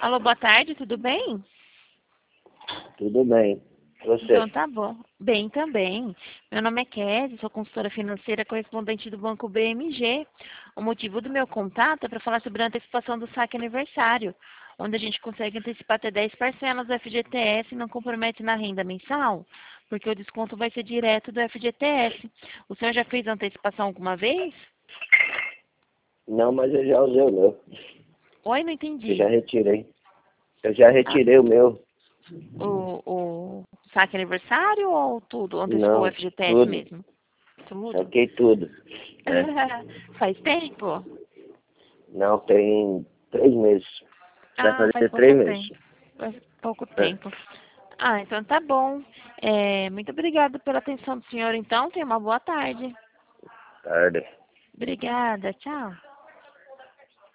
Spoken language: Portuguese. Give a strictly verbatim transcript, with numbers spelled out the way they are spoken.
Alô, boa tarde, tudo bem? Tudo bem. Você? Então tá bom. Bem também. Meu nome é Kézia, sou consultora financeira correspondente do Banco B M G. O motivo do meu contato é para falar sobre a antecipação do saque aniversário, onde a gente consegue antecipar até dez parcelas do F G T S e não compromete na renda mensal, porque o desconto vai ser direto do F G T S. O senhor já fez antecipação alguma vez? Não, mas eu já usei o meu. Oi, não Eu entendi. já retirei. Eu já Ah, retirei o meu. o, o saque aniversário ou tudo? Antecipou o Não, F G T S tudo. mesmo? Tudo? Saquei tudo. É. Faz tempo? Não, tem três meses. Vai Ah, faz fazer pouco três meses. tempo. Faz pouco É. tempo. Ah, então tá bom. É, muito obrigada pela atenção do senhor, então. Tenha uma boa tarde. Tarde. Obrigada, tchau.